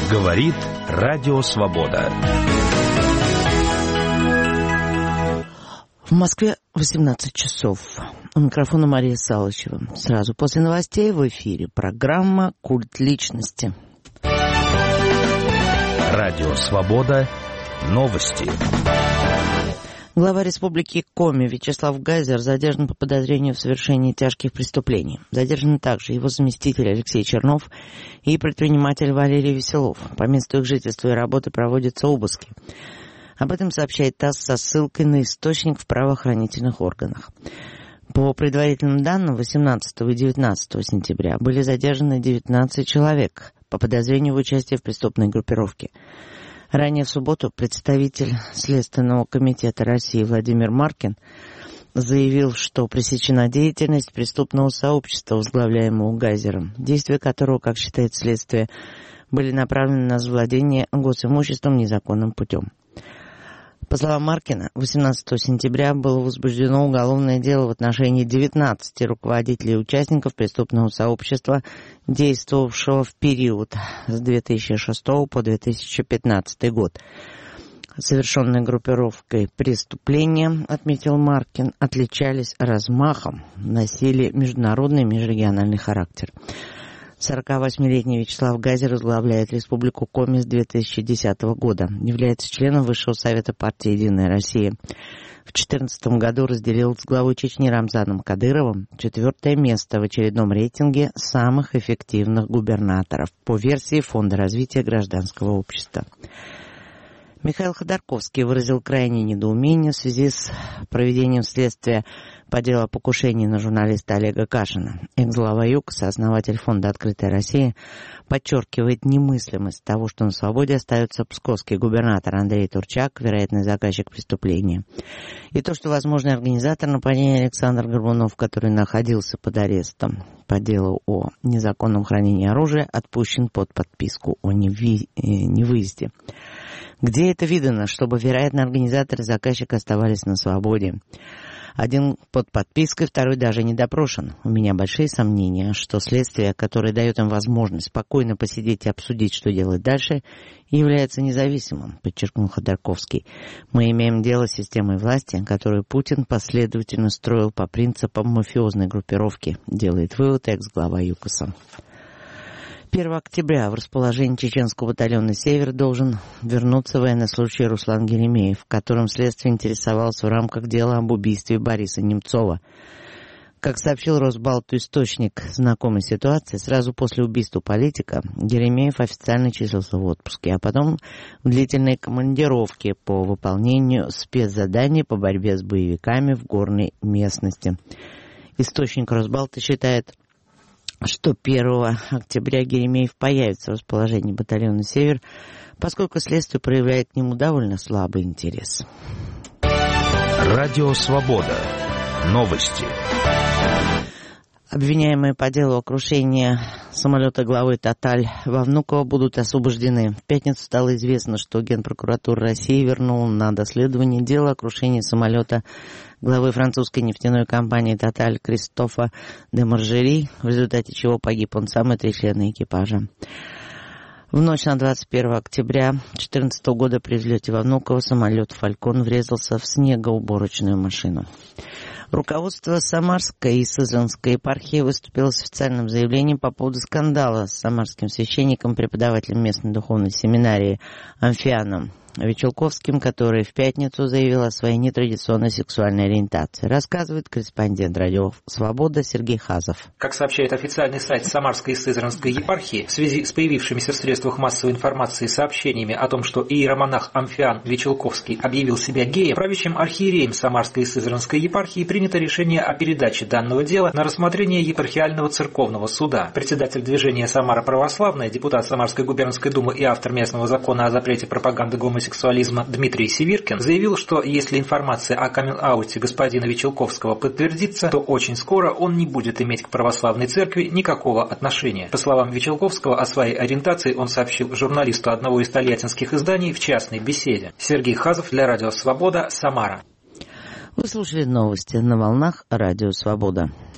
Говорит Радио Свобода. В Москве 18 часов. У микрофона Мария Салычева. Сразу после новостей в эфире программа «Культ личности». Радио Свобода. Новости. Глава Республики Коми Вячеслав Гайзер задержан по подозрению в совершении тяжких преступлений. Задержаны также его заместитель Алексей Чернов и предприниматель Валерий Веселов. По месту их жительства и работы проводятся обыски. Об этом сообщает ТАСС со ссылкой на источник в правоохранительных органах. По предварительным данным, 18 и 19 сентября были задержаны 19 человек по подозрению в участии в преступной группировке. Ранее в субботу представитель Следственного комитета России Владимир Маркин заявил, что пресечена деятельность преступного сообщества, возглавляемого Гайзером, действия которого, как считает следствие, были направлены на завладение госимуществом незаконным путем. По словам Маркина, 18 сентября было возбуждено уголовное дело в отношении 19 руководителей и участников преступного сообщества, действовавшего в период с 2006 по 2015 год. Совершенные группировкой преступления, отметил Маркин, отличались размахом, носили международный и межрегиональный характер. 48-летний Вячеслав Гайзер возглавляет Республику Коми с 2010 года. Является членом Высшего совета партии «Единая Россия». В 2014 году разделил с главой Чечни Рамзаном Кадыровым 4-е место в очередном рейтинге самых эффективных губернаторов по версии Фонда развития гражданского общества. Михаил Ходорковский выразил крайнее недоумение в связи с проведением следствия по делу о покушении на журналиста Олега Кашина. Экс-глава ЮКОСа, основатель Фонда «Открытая Россия», подчеркивает немыслимость того, что на свободе остается псковский губернатор Андрей Турчак, вероятный заказчик преступления. И то, что возможный организатор нападения Александр Горбунов, который находился под арестом по делу о незаконном хранении оружия, отпущен под подписку о невыезде. Где это видано, чтобы вероятно организатор и заказчик оставались на свободе? Один под подпиской, второй даже не допрошен. У меня большие сомнения, что следствие, которое дает им возможность спокойно посидеть и обсудить, что делать дальше, является независимым, подчеркнул Ходорковский. Мы имеем дело с системой власти, которую Путин последовательно строил по принципам мафиозной группировки, делает вывод экс-глава ЮКОСа. 1 октября в расположении чеченского батальона «Север» должен вернуться военнослужащий Руслан Геремеев, которым следствие интересовалось в рамках дела об убийстве Бориса Немцова. Как сообщил Росбалту источник знакомой ситуации, сразу после убийства политика Геремеев официально числился в отпуске, а потом в длительной командировке по выполнению спецзаданий по борьбе с боевиками в горной местности. Источник Росбалта считает, что 1 октября Геремеев появится в расположении батальона «Север», поскольку следствие проявляет к нему довольно слабый интерес. Радио Свобода. Новости. Обвиняемые по делу о крушении самолета главы «Тоталь» во Внуково будут освобождены. В пятницу стало известно, что Генпрокуратура России вернула на доследование дело о крушении самолета главы французской нефтяной компании «Тоталь» Кристофа де Маржери, в результате чего погиб он сам и 3 члена экипажа. В ночь на 21 октября 2014 года при взлете во Внуково самолет «Фалькон» врезался в снегоуборочную машину. Руководство Самарской и Сызранской епархии выступило с официальным заявлением по поводу скандала с самарским священником, преподавателем местной духовной семинарии Амфианом Вечелковским, который в пятницу заявил о своей нетрадиционной сексуальной ориентации. Рассказывает корреспондент Радио Свобода Сергей Хазов. Как сообщает официальный сайт Самарской и Сызранской епархии, в связи с появившимися в средствах массовой информации сообщениями о том, что иеромонах Амфиан Вечелковский объявил себя геем, правящим архиереем Самарской и Сызранской епархии принято решение о передаче данного дела на рассмотрение епархиального церковного суда. Председатель движения «Самара православная», депутат Самарской губернской думы и автор местного закона о запрете пропаганды гомосексуализма Дмитрий Севиркин заявил, что если информация о каминг-ауте господина Вечелковского подтвердится, то очень скоро он не будет иметь к православной церкви никакого отношения. По словам Вечелковского, о своей ориентации он сообщил журналисту одного из тольяттинских изданий в частной беседе. Сергей Хазов для Радио Свобода, Самара. Вы слушали новости на волнах Радио Свобода.